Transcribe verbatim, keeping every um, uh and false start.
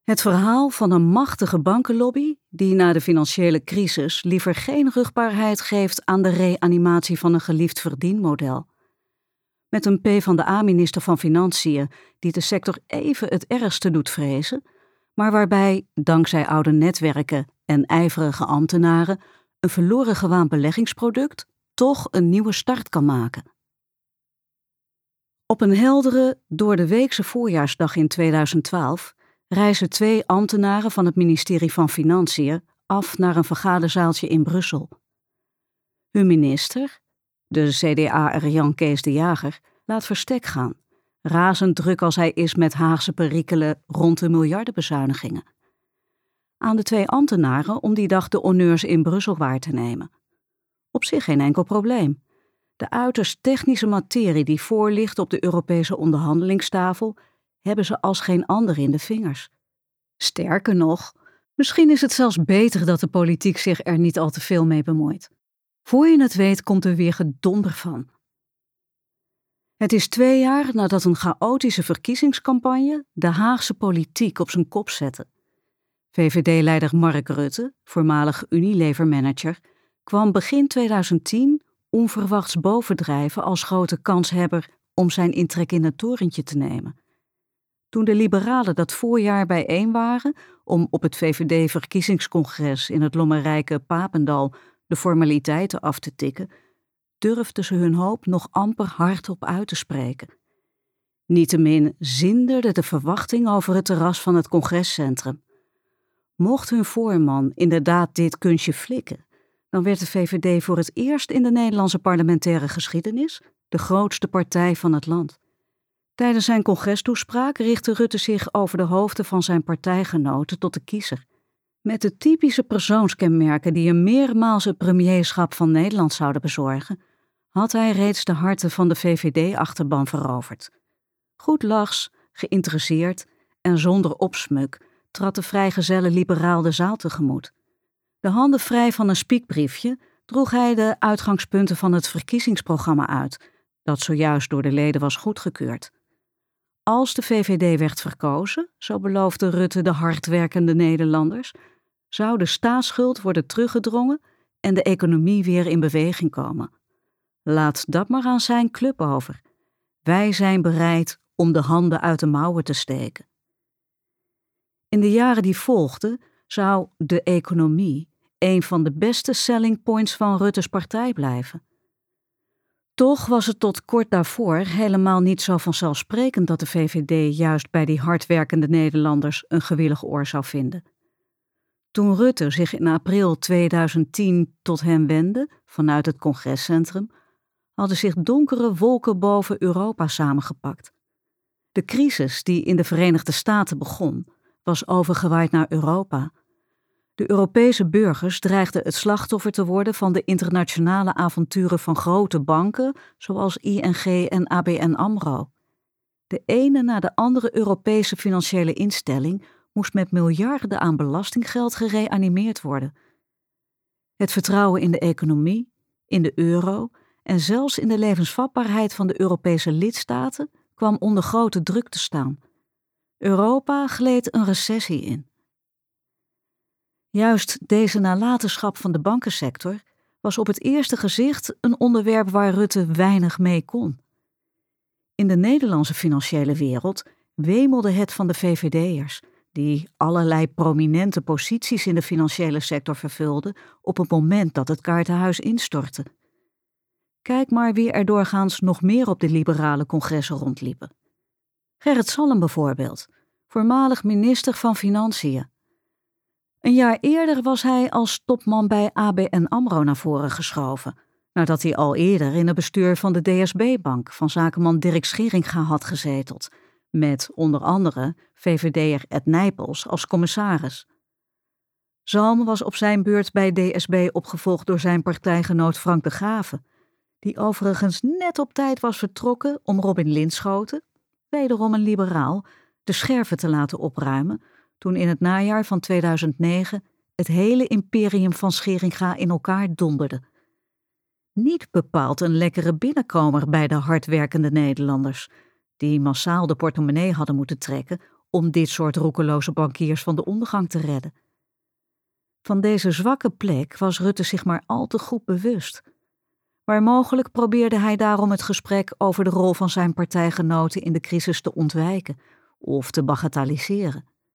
Het verhaal van een machtige bankenlobby die na de financiële crisis liever geen rugbaarheid geeft aan de reanimatie van een geliefd verdienmodel. Met een PvdA-minister van Financiën die de sector even het ergste doet vrezen, maar waarbij, dankzij oude netwerken en ijverige ambtenaren, een verloren gewaand beleggingsproduct toch een nieuwe start kan maken. Op een heldere, door de weekse voorjaarsdag in tweeduizend twaalf reizen twee ambtenaren van het ministerie van Financiën af naar een vergaderzaaltje in Brussel. Hun minister, de C D A'er Jan Kees de Jager, laat verstek gaan, razend druk als hij is met Haagse perikelen rond de miljardenbezuinigingen. Aan de twee ambtenaren om die dag de honneurs in Brussel waar te nemen. Op zich geen enkel probleem. De uiterst technische materie die voor ligt op de Europese onderhandelingstafel hebben ze als geen ander in de vingers. Sterker nog, misschien is het zelfs beter dat de politiek zich er niet al te veel mee bemoeit. Voor je het weet komt er weer gedonder van. Het is twee jaar nadat een chaotische verkiezingscampagne de Haagse politiek op zijn kop zette. V V D-leider Mark Rutte, voormalig Unilever-manager, kwam begin tweeduizend tien onverwachts bovendrijven als grote kanshebber om zijn intrek in het torentje te nemen. Toen de liberalen dat voorjaar bijeen waren om op het V V D-verkiezingscongres in het lommerrijke Papendal de formaliteiten af te tikken, durfden ze hun hoop nog amper hardop uit te spreken. Niettemin zinderde de verwachting over het terras van het congrescentrum. Mocht hun voorman inderdaad dit kunstje flikken, dan werd de V V D voor het eerst in de Nederlandse parlementaire geschiedenis de grootste partij van het land. Tijdens zijn congrestoespraak richtte Rutte zich over de hoofden van zijn partijgenoten tot de kiezer. Met de typische persoonskenmerken die hem meermaals het premierschap van Nederland zouden bezorgen, had hij reeds de harten van de V V D-achterban veroverd. Goedlachs, geïnteresseerd en zonder opsmuk trad de vrijgezelle liberaal de zaal tegemoet. De handen vrij van een spiekbriefje droeg hij de uitgangspunten van het verkiezingsprogramma uit, dat zojuist door de leden was goedgekeurd. Als de V V D werd verkozen, zo beloofde Rutte de hardwerkende Nederlanders, zou de staatsschuld worden teruggedrongen en de economie weer in beweging komen. Laat dat maar aan zijn club over. Wij zijn bereid om de handen uit de mouwen te steken. In de jaren die volgden zou de economie een van de beste selling points van Rutte's partij blijven. Toch was het tot kort daarvoor helemaal niet zo vanzelfsprekend dat de V V D juist bij die hardwerkende Nederlanders een gewillig oor zou vinden. Toen Rutte zich in april tweeduizend tien tot hen wendde vanuit het congrescentrum, hadden zich donkere wolken boven Europa samengepakt. De crisis die in de Verenigde Staten begon, was overgewaaid naar Europa. De Europese burgers dreigden het slachtoffer te worden van de internationale avonturen van grote banken zoals I N G en A B N AMRO. De ene na de andere Europese financiële instelling moest met miljarden aan belastinggeld gereanimeerd worden. Het vertrouwen in de economie, in de euro en zelfs in de levensvatbaarheid van de Europese lidstaten kwam onder grote druk te staan. Europa gleed een recessie in. Juist deze nalatenschap van de bankensector was op het eerste gezicht een onderwerp waar Rutte weinig mee kon. In de Nederlandse financiële wereld wemelde het van de V V D'ers, die allerlei prominente posities in de financiële sector vervulden op het moment dat het kaartenhuis instortte. Kijk maar wie er doorgaans nog meer op de liberale congressen rondliepen. Gerrit Salm bijvoorbeeld, voormalig minister van Financiën. Een jaar eerder was hij als topman bij A B N AMRO naar voren geschoven, nadat hij al eerder in het bestuur van de D S B-bank van zakenman Dirk Scheringa had gezeteld, met onder andere V V D'er Ed Nijpels als commissaris. Zalm was op zijn beurt bij D S B opgevolgd door zijn partijgenoot Frank de Graven, die overigens net op tijd was vertrokken om Robin Linschoten, wederom een liberaal, de scherven te laten opruimen toen in het najaar van tweeduizend negen het hele imperium van Scheringa in elkaar donderde. Niet bepaald een lekkere binnenkomer bij de hardwerkende Nederlanders, die massaal de portemonnee hadden moeten trekken om dit soort roekeloze bankiers van de ondergang te redden. Van deze zwakke plek was Rutte zich maar al te goed bewust. Waar mogelijk probeerde hij daarom het gesprek over de rol van zijn partijgenoten in de crisis te ontwijken of te bagatelliseren.